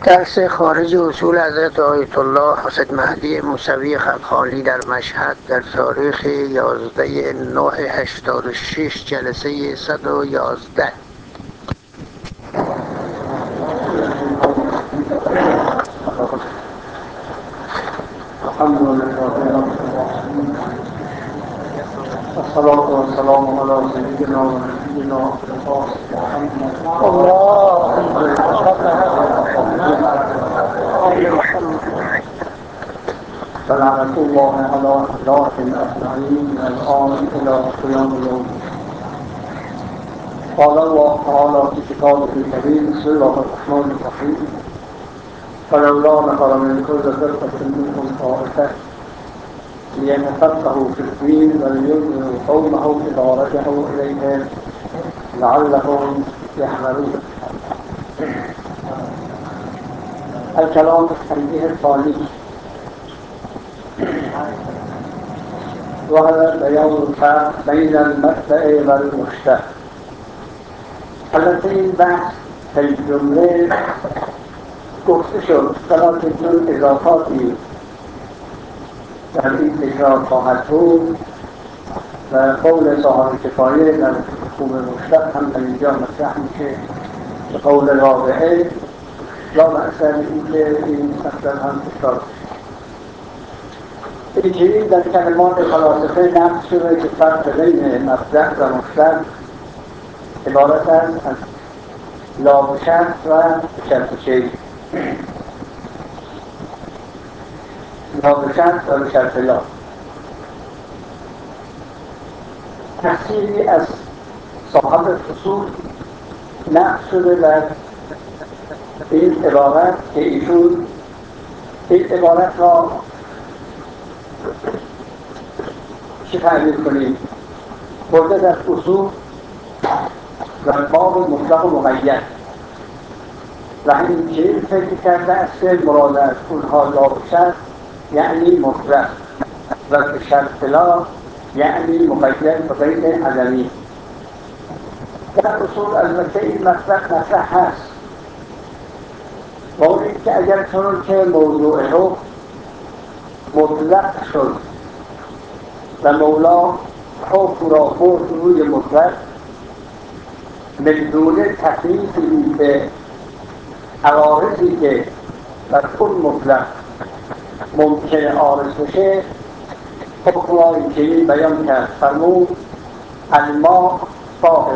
درس خارج اصول حضرت آیت الله حسین مهدی موسوی خلخالی در مشهد در تاریخ 11/9/86 جلسه 111. الحمد لله رب العالمين والصلاة والسلام على سيدنا ونبينا فلعنة الله على أخلاقهم أجمعين من الآن إلى قيام يوم. قال الله تعالى في كتابه الكريم: بسم الله الرحمن الرحيم. فلولا نفر من كل فرقة منهم طائفة ليتفقهوا في الدين ولينذروا قومهم إذا رجعوا إليهم لعلهم يحذرون. الكلام في التنبيه الثاني وهذا بيان الفرق بين المبدأ والمشتق. البته این بحث در جمله گفته شد، فقط جون اضافاتی در این تکرار خواهد بود و قول صاحب کفایه در مفهوم مشتق هم در اینجا مطرح میشه به قول رابعه. لا بأس اینکه این مطلب هم تکرار بشه. این چنین در کلمات فلاسفه نقش شده که فرق بین مبدأ و مشتق عبارت است از لا به شرط و شرط شیء. لا به شرط و به شرط لا. تفسیری از صاحب فصول نقش شده در این عبارت که ایشون این عبارت را چی تعبیر کنیم؟ برده در اصول و باب مطلق و مقید و همین چنین فکر کرده است که مراد از اونها لا به شرط یعنی مطلق و به شرط لا یعنی مقید به غیر عدمی. در اصول البته این مطرح هست و اون این که اگر چون که موضوع حکم مطلق شد و مولا حکم را برد روی مطلق بدون تکلیفی به عوارضی که بر اون مطلق ممکن عارض بشه، حکم را این چنین بیان کرد. فرمود الماء طاهر.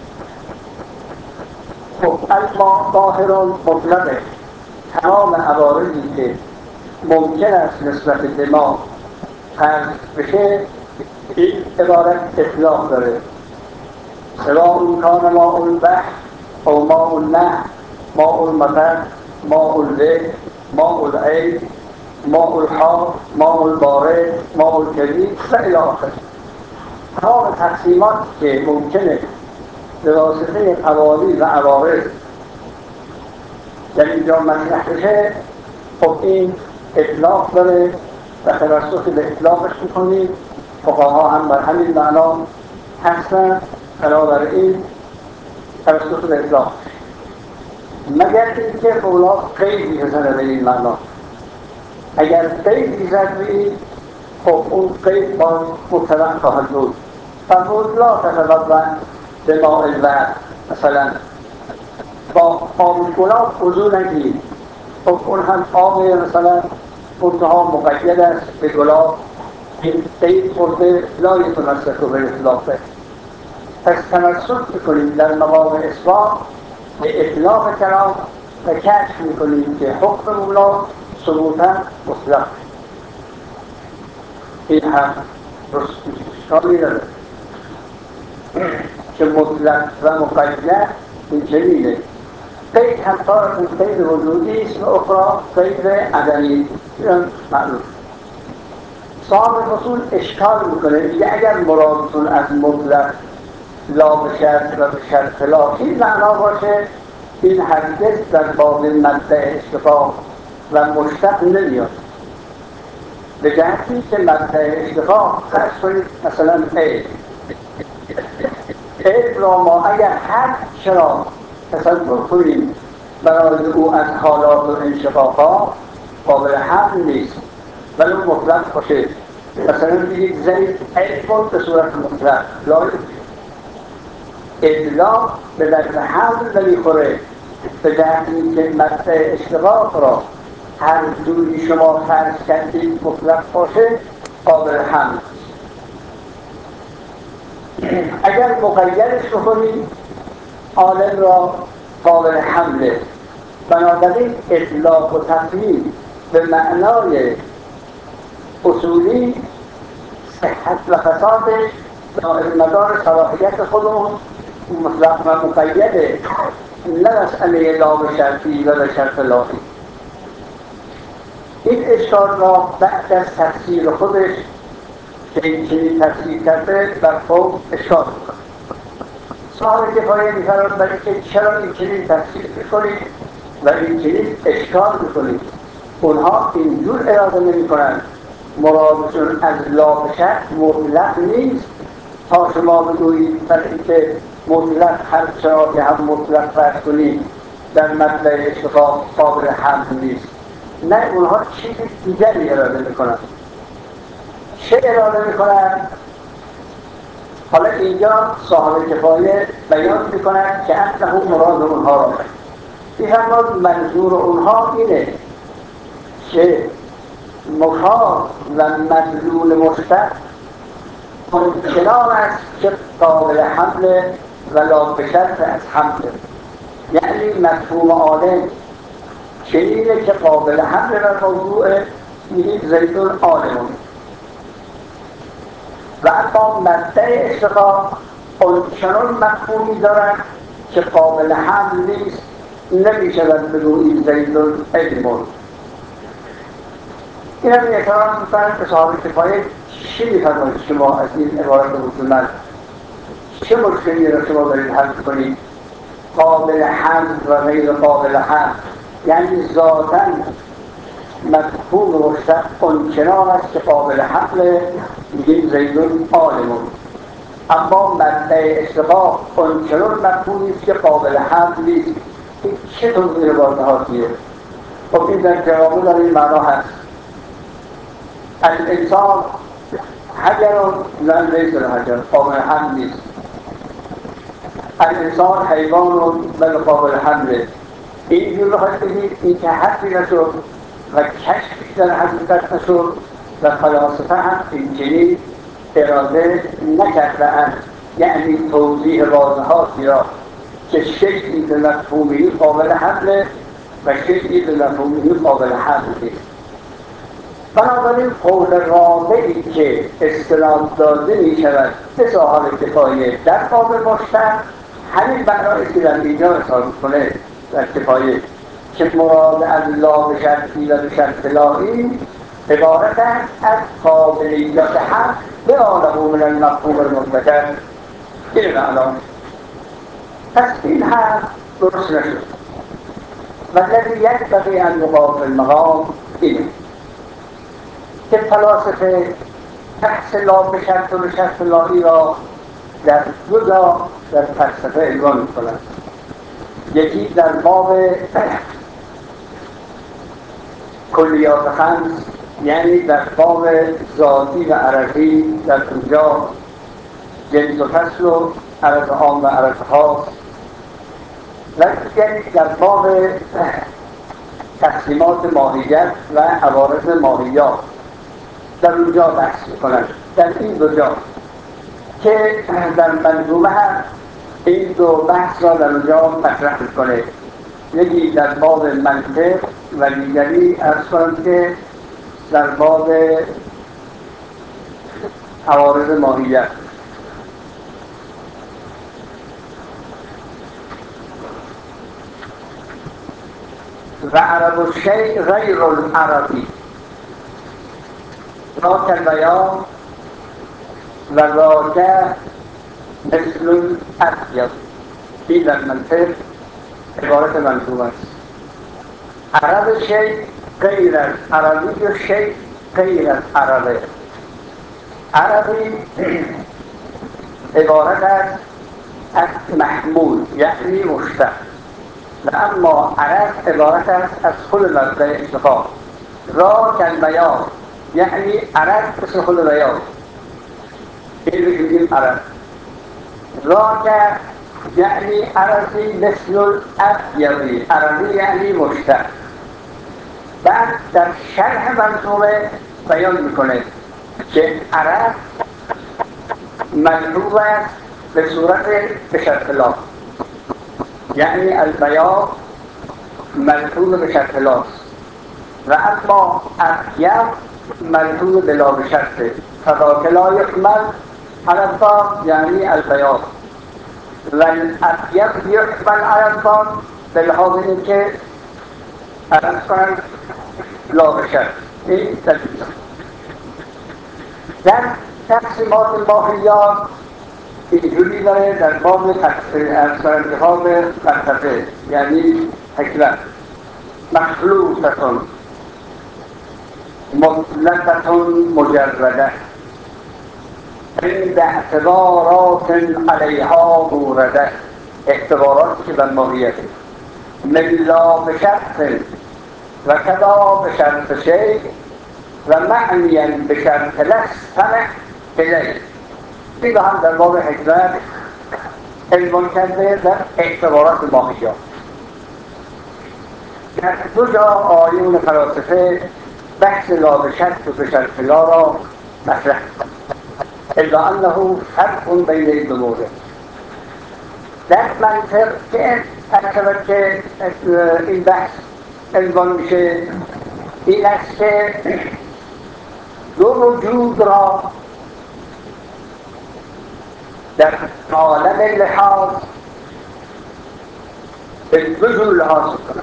خب الماء طاهر مطلقه. تمام عوارضی که ممکن است نسبت به ما فرض بشه این عبارت اطلاق داره. سواء کان ماء البحر او ماء النهر، ماء المطر، ماء البئر، ماء العین، ماء الحار، ماء البارد، ماء الجدید و الی آخر. تمام تقسیمات که ممکنه به واسطه قوانین و عوارض در اینجا مطرح بشه، خب این اطلاق داره و توسط به اطلاقش میکنیم. فقها هم بر همین معنا هستن. بنابراین توسط به اطلاق، مگر اینکه مولا قیدی بزنه به این معنا. اگر قیدی زد به این، خب اون قید باز مطلق خواهد بود. فرمود لا تتوضأ بماء الورد، مثلا با آب گلاب وضو نگیر. خب اون هم آب مثلا منتها مقید است به گلاب، این قید خورده لا یتمسک به اطلاقه. پس تمسک میکنیم در مقام اثبات به اطلاق کلام و کشف میکنیم که حکم مولا ثبوتا مطلق. این هم اشکالی داره که مطلق و مقید این چنینه. قید هم طارق قید وجودی است و اخرى قید عدمی. معلوم صاحب فصول اشکال میکنه، میگه اگر مرادتون از مطلق لا به شرط و به شرط لا این معنا باشه، این هرگز در باب مبدأ اشتقاق و مشتق نمیاد. به جهتی که مبدأ اشتقاق فرض کنید مثلا علم را ما اگر هر چرا تصور کنیم برای او از حالات و انشقاقات قابل حمل نیست، ولی اون مطلق باشه. مثلا بگید زید علم به صورت مطلق لایق اطلاق به درد حمل نمیخوره، به دردی که مدع اشتقاق را هر جوری شما فرض کردید مطلق باشه قابل حمل. اگر مقیدش بکنید عالم را قابل حمله. بنابراین اطلاق و تفهیم به معنای اصولی صحت و فسادش دائر مدار صلاحیت خودمون مطلق و مقیده، نه مسئله لام شرطی و شرط لاحی. این اشکال را بعد از تفسیر خودش که این چنین تفسیر کرده بر فوق اشکال می‌کنه. صاحب کفایه می‌فرماید برای که چرا این چنین تفسیر می‌کنید و این چنین اشکال می‌کنید. اونها اینجور اراده نمی‌کنند، مرادشون از لام شرط مطلق نیست تا شما بگویید برای اینکه مطلق هر چرا که هم مطلق فرض کنید در مطلع اشتقاق قابل حمل نیست. نه، اونها چیز دیگری اراده میکنند. چه اراده میکنند؟ حالا اینجا صاحب کفایه بیان میکنند که انه مراد اونها را میفرماید منظور اونها اینه که مفاد و مدلول مشتق چنان است که قابل حمل و لا بشرط از حمل، یعنی مفهوم عالم چنینه که قابل حمل و موضوع میگید زیدون عالمون، و اما مدع اشتقاق چنان مفهومی دارد که قابل حمل نیست، نمیشود بگویید زیدون علمون. این هم اعتراض میکنند به صاحب کفایه چی میفرمایید شما از این عبارت اصولا؟ چه مشکلی را شما دارید حل کنید؟ قابل حمل و غیر قابل حمل، یعنی ذاتاً مفهوم مشتق آنچنان است که قابل حمل، میگیم زیدون عالمون، اما مدع اشتقاق آنچنان مفهومی است که قابل حمل نیست. این چه توضیح واضحاتیه؟ خب این در جواب در این معنا هست. الانسان حجر لن لیس الحجر، قابل حمل نیست. الانسان حیوان بل قابل حمله. اینجور بخواهید بگید این که حرفی نشد و کشفی در حقیقت نشد و فلاسفه هم اینجوری اراده نکرده‌اند، یعنی توضیح واضحاتی را که شیئی به مفهومی قابل حمله و شیئی به مفهومی قابل حمل نیست. بنابراین قول رابعی که استناد داده می شود به صاحب کفایه در باب مشتق همین معنایی که در اینجا اظهار کنه در کفایه که مراد از لام شرطی و به شرط لاحی عبارت است از قابلیت حق به آنه من المفهوم المطلق. این معنا. پس این هم درست نشد و الذی یقتضی ان یقام فی المقام اینه که فلاسفه بحث لام شرط و به شرط لاحی را در دو جا در فلسفه عنوان می‌کنند. یکی در باب کلیات خمس، یعنی در باب ذاتی و عرضی، در اونجا جنس و فصل و عرض عام و عرض خاص، و دیگری در باب تقسیمات ماهیت و عوارض ماهیات در اونجا بحث می‌کنند. در این دو جا که در منظومه هم این دو بحث را در اونجا مطرح می‌کنه، یکی در باب منطق و دیگری عرض کنم که در باب عوارض ماهیت. و عرب الشیء غیر العربی ذاک البیان و ذاک مثل الابیض. این در منطق عبارت منظوم است. عرب شیء غیر از عربی و شیء غیر از عربه. عربی عبارت است از محمول، یعنی مشتق، و اما عرق عبارت است از خل مبدأ اشتقاق. را کالبیاض یعنی عرق مثل خل بیاض، این رو میگیم عرق. را یعنی عرقی مثل الابیضی، عرقی یعنی مشتق. بعد در شرح منظومه بیان میکنه که عرق ملحوظ است به صورت به شرط لا، یعنی البیاض ملحوظ به شرط لاست و اما ابیض ملحوظ بلا به شرطه. فذاک لا یحمل علی الضاد یعنی البیاض و الابیض یحمل علی الضاد به لحاظ این که عرض کنند لا به شرط. این تلفیظ در تقسیمات ماهیات اینجوری داره در باب جهاب مرتفع یعنی حکمت: مخلوطتون مطلقتون مجرده عند اعتبارات علیها مورده. اعتباراتی که بر ماهیت من لا به شرط و کدا به شرط شیء و معنیا به شرط لستمع الیه. این هم در باب حکمت عنوان کرده در اعتبارات ماهیات. در دو جا آیون فلاسفه بحث لا به شرط و به شرط لا را مطرح الا انه فرق بین این دو مورد. در منطق که اکثر که این بحث عنوان میشه این است که دو وجود را در عالم لحاظ به دو جور لحاظ کنند: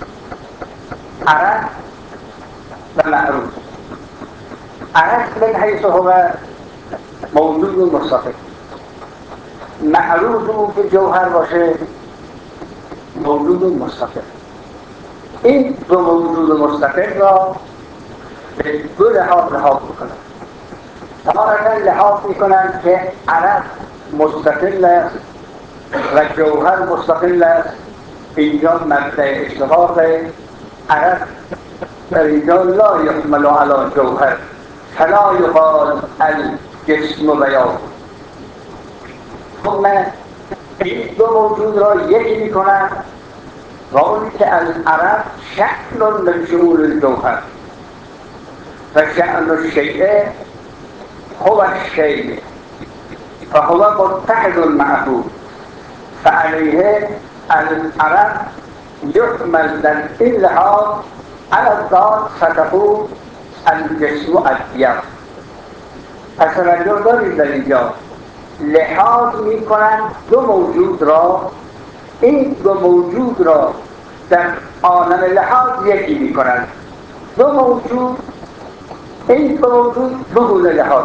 عرض و معروض. عرض من حیث هو موجود مستقل، معروض او که جوهر باشه موجود مستقل. این دو موجود مستقل را به دو لحاظ میکنند. تارة لحاظ میکنند که عرض مستقل است و جوهر مستقل است. اینجا مبدأ اشتقاق عرض در اینجا لا یحمل علی جوهر فلا یقال الجسم بیاض. ثم این دو موجود را یکی میکنند و اون که العرض شأن من شمول الجوهر و شأن الشیء هو الشیء فهو متحد معه فعليه العرض يحمل در این لحاظ على الذات فتقول الجسم ابیض. پس توجه دارید در اینجا لحاظ می کنند دو موجود را، این دو موجود را در عالم لحاظ یکی می کنند. دو موجود، این دو موجود دو گونه لحاظ.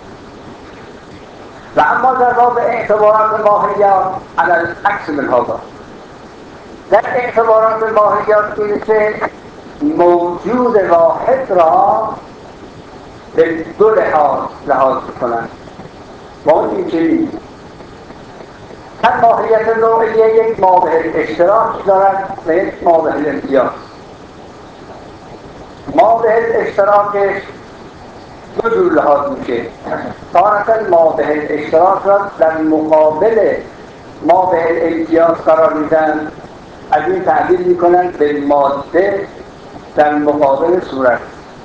و اما در باب اعتبارات ماهیات علی العکس من هذا، در اعتبارات ماهیات اینه که موجود واحد را به دو لحاظ کنند. با اون این که نیست. هر ماهیت نوعیه یک مابع اشتراک دارد و یک مابع امتیاز. مابع اشتراکش دو جور لحاظ میشه. تارة مابع اشتراک را در مقابل مابع امتیاز قرار میدن، از این تعبیر میکنن به ماده در مقابل صورت.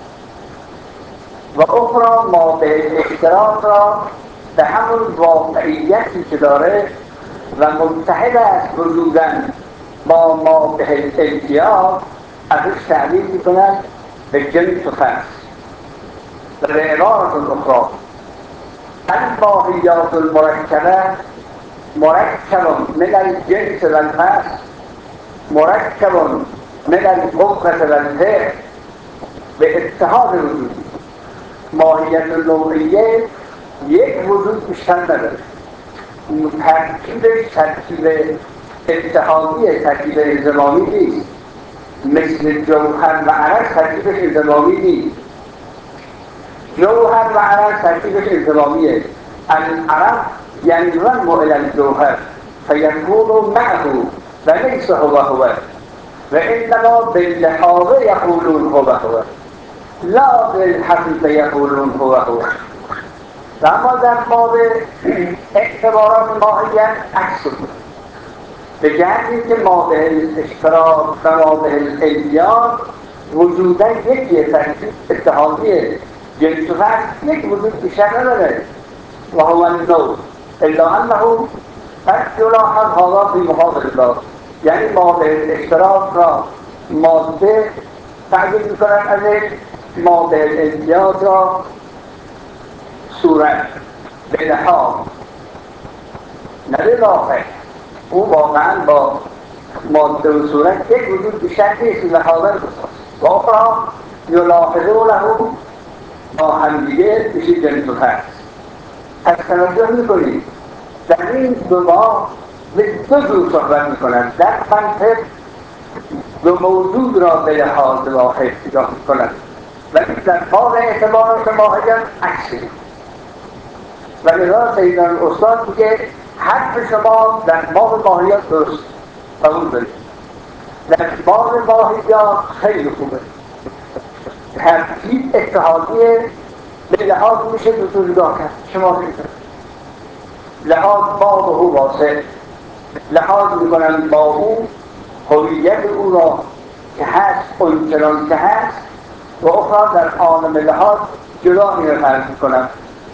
و اخرى مابع اشتراک را به همون واقعیتی که داره و متحد است وجودن با مابع امتیاز ازش تعبیر میکنن به جنس و خاص. و به عبارت اخرى الماهیات المرکبه مرکب من الجنس و الخاص مرکب من القوة و الفعل به اتحاد وجود. ماهیت نوعیه یک وجود بیشتر نداره، ترکیبش ترکیب اتحادی، ترکیب انضمامی نیست. مثل جوهر و عرض ترکیبش انضمامی نیست. جوهر و عرض ترکیبش انضمامیه. العرض ینضم الی الجوهر فیکون معه و لیس هو هو و انما باللحاظ یقولون هو هو لا بالحقیقه یقولون هو هو. و اما در باب اعتبارات ماهیت عکس بود، به جهتی که مابع الاشتراک و مابع الالتیاق وجودا یکیه، ترکیب اتحادیه، جنس و فرد یک وجود بیشتر نداره و هو النوع الا انه قد یلاحظ هذا فی مقابل الله، یعنی مابع الاشتراک را ماده تعبیر میکنن از مابع الالتیاق را صورت به لحاظ نه به واقع. او واقعا با ماده و صورت یک وجود بیشتر نیست لحاظا و اخرى یلاحظونه با همدیگه بشه جنس و فرد. پس توجه میکنید در این دو ماه به دو جور صحبت میکنند. در منطق دو موجود را به لحاظ واحد نگاه میکنند، ولی در باب اعتبارات ماهیت عکسی. و لذا سیدان استاد میگه حرف شما در باب ماهیت درست قبول دارید، در باب ماهیت خیلی خوبه. ترکیب اتحادیه به لحاظ میشه دو نگاه کرد. شما میگید لحاظ باب او واسه لحاظ میکنن با او هویت او را که هست اونچنان که هست و اخرى در عالم لحاظ جدا میرفرض میکنن.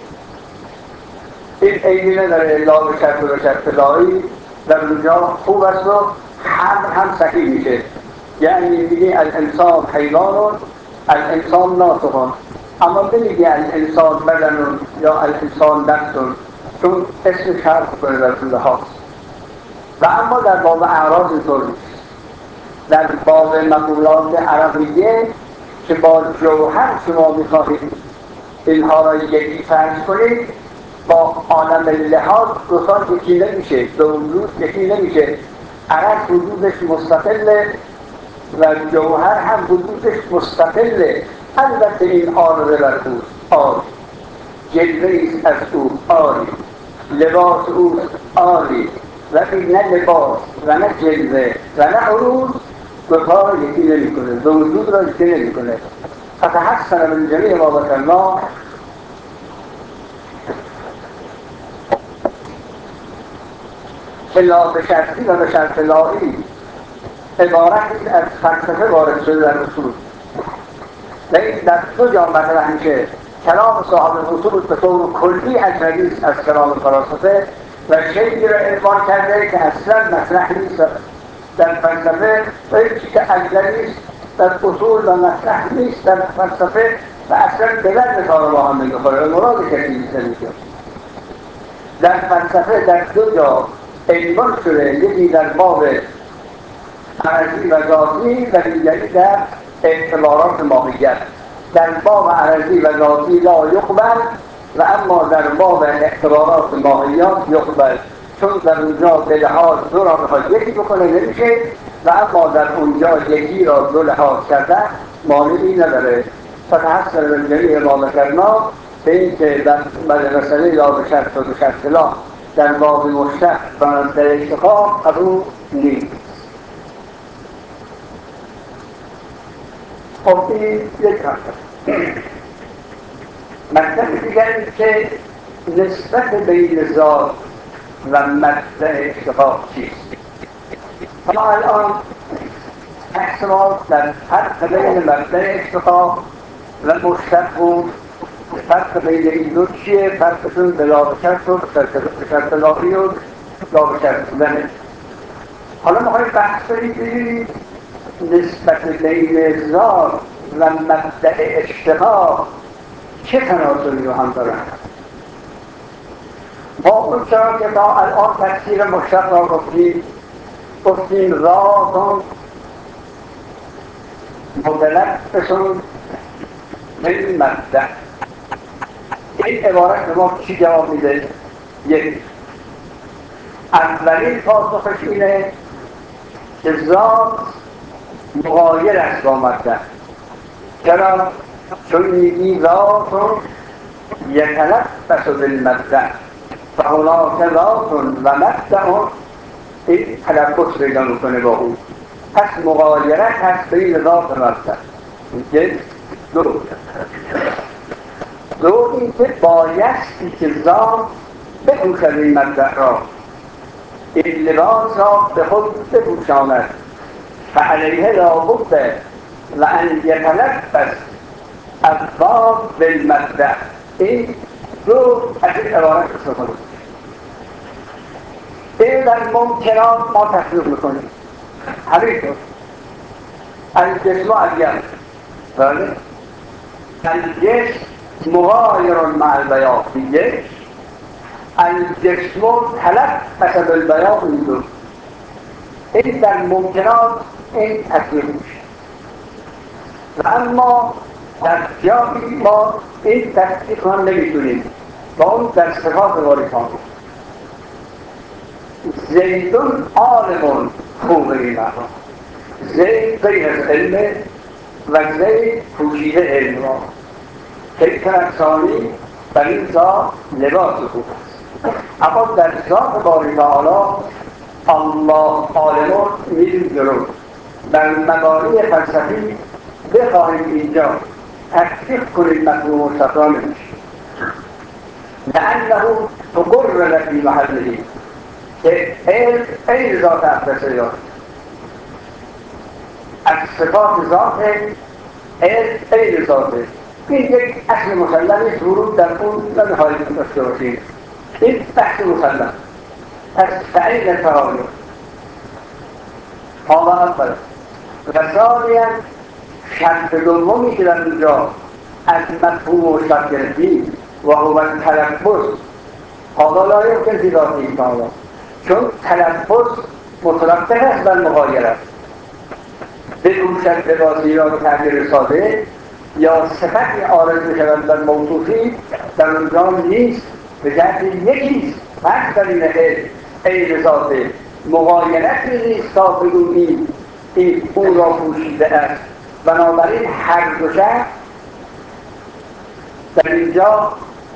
این عیبی نداره الا به شرط و شرط لایی در اونجا خوب است و هم صحیح میشه. یعنی میگه الانسان حیوان الانسان ناطق، اما نمیگه الانسان بدن یا الانسان نفس، چون اسم شرط کنه در طول هاست. و اما در باب اعراض اینطور نیست. در باب مقولات عربیه که با جوهر شما میخواهید اینها را یکی فرض کنید، با عالم لحاظ دوستان یکی نمیشه، دو وجود یکی نمیشه. عرض وجودش مستقله و جوهر هم وجودش مستقله. البته این عارضه بر اوست آری، جلوه‌ایست از او آری، لباس اوست آری، ولی نه لباس و نه جلوه و نه عروض دوتا یکی نمی کنه، دو وجود را یکی نمی کنه. فتحسن من جمیع ما ذکرنا الا به شرطی و به شرط لایی عبارتی از فلسفه وارد شده در اصول. لیکن در دو جا مطرح میشه. کلام صاحب اصول به طور کلی اجنبی است از کلام فلاسفه و شیئی را عنوان کرده که اصلا مطرح نیست در فلسفه و هیچی که اجنبی است در اصول و مطرح نیست در فلسفه و اصلا به درد کار با هم نمیخوره و مراد کسی نیست نمیشه. در فلسفه در دو جا عنوان شده، یکی در باب عرضی و ذاتی و دیگری در اعتبارات ماهیت. در باب عرضی و ذاتی لا یقبل و اما در باب اعتبارات ماهیت یقبل، چون در اونجا به لحاظ دو را بخواد یکی بکنه نمیشه و اما در اونجا یکی را دو لحاظ کردن مانعی نداره. فتحسن من جمیع ما ذکرنا به این که در مسئله لا به شرط و به شرط لا در باب مشتق و در اشتقاق قبول نیست. خب این یک مطلب دیگری که نسبت بین ذات و مبدأ اشتقاق چیست؟ ما الان احتمال در فرق بین مبدأ اشتقاق و مشتق بود. فرق بین این دو چیه؟ فرقشون به لا به شرط و به شرط لاغی و لا به شرط بودنه. حالا میخوایم بحث بگیریم نسبت بین ذات و مبدأ اشتقاق چه تناسلی رو هم دارن. ما اون چرا که تا الان تفسیر مشتق را گفتیم ذات متلبسون بالمبدأ. این عبارت به ما چی جواب میده؟ یک، اولین پاسخش اینه که ذات مغایر است با مبدأ. چرا؟ چون میگی ذات یتلبس بالمبدأ فهناک ذات و مبدأ این تلبس پیدا میکنه با او. پس مغایرت هست به این اضافه مبدأ. یک دو این که بایستی که ذات بپوشد این مبدأ را، این لباس را به خود بپوشاند، فعلیه لابد و ان یتلبس الباب بالمبدأ. این دو از این عبارت استفاده این در ممکنات ما تحقیق میکنیم. همینطور الجسم اگر بله الجسم مغایر مع البیاض یک، الجسم تلبس بالبیاض این دو. این در ممکنات این تحقیق میشه و اما در جایی ما این تحقیق هم نمیتونیم و اون در صفات واریفان. زیدون عالمون خوبه این معنی. زید غیر از علمه و زید پوشیده علم را. فکر افسانی بر این ذات لباس خوب است. اما در ذات باری تعالی الله عالمون میریم جلو. در مبانی فلسفی بخواهیم اینجا تحقیق کنید مفهوم مستقل نمیشه، لأنه تقرر فی محله که علم این ذات اقدس یاد از صفات ذات علم این ذاته. این یک اصل مسلمی ورود در اون نمیخواهید داشته باشید. این بحث مسلم. پس فعین تعالی حالا اول و ثانیا شرط دومی که در اینجا از مفهوم مشتق گرفتیم و هو تلبس حالا لا یمکن فی ذاته تعالی، چون تلبس مترتب است بر مغایرت. بپوشد لباسی را به تعبیر ساده یا صفتی عارض میشود در موصوفی در اونجا نیست، به جهت یکیست. فرق در این عین ذات مغایرتی نیست تا بگوییم این او را پوشیده است. بنابراین هر دو شخص در اینجا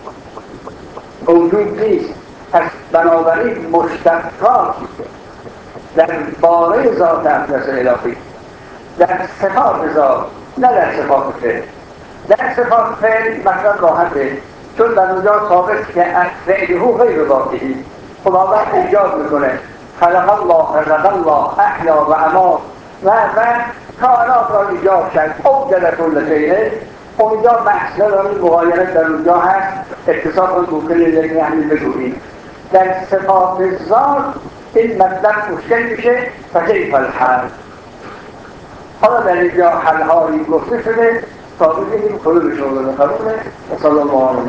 موجود نیست. پس بنابراین مشتقات در باره ذات اقدس الهی در صفات ذات نه در صفات فعل. در صفات فعل مثلا راحته، چون در اونجا ثابت که فعله غیر ذاته. خداوند ایجاد میکنه خلق الله رزق الله احیا و امات و کائنات را ایجاد کرد اوجد کل شیء. اونجا بحث نداریم، مغایرت در اونجا هست. اتصاف ممکنه یعنی همین بگوییم در صفات ذات این مطلب مشکل میشه و کیف الحل. حالا در اینجا حل‌هایی گفته شده تا بگیریم کلوب شما رو قبوله و صلی الله علیه